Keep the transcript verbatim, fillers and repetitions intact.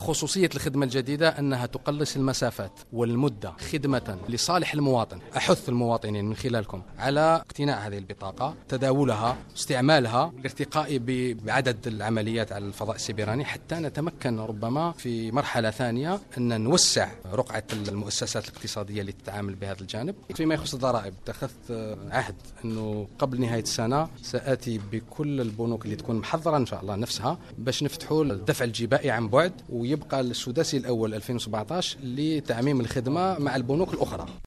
خصوصية الخدمة الجديدة أنها تقلص المسافات والمدة خدمة لصالح المواطن. أحث المواطنين من خلالكم على اقتناء هذه البطاقة، تداولها، استعمالها، الارتقاء بعدد العمليات على الفضاء السيبراني، حتى نتمكن ربما في مرحلة ثانية أن نوسع رقعة المؤسسات الاقتصادية اللي تتعامل بهذا الجانب. فيما يخص الضرائب اتخذت عهد أنه قبل نهاية السنة سآتي بكل البنوك اللي تكون محضرة إن شاء الله نفسها باش نفتحوا الدفع الجبائي عن بعد، ويبقى السداسي الأول ألفين وسبعة عشر لتعميم الخدمة مع البنوك الأخرى.